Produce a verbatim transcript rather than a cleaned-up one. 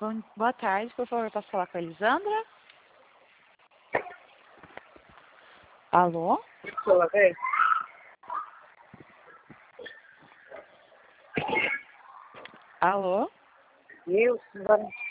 Bom, boa tarde, por favor, posso falar com a Elisandra? Alô? Olá, bem? Alô? Eu, agora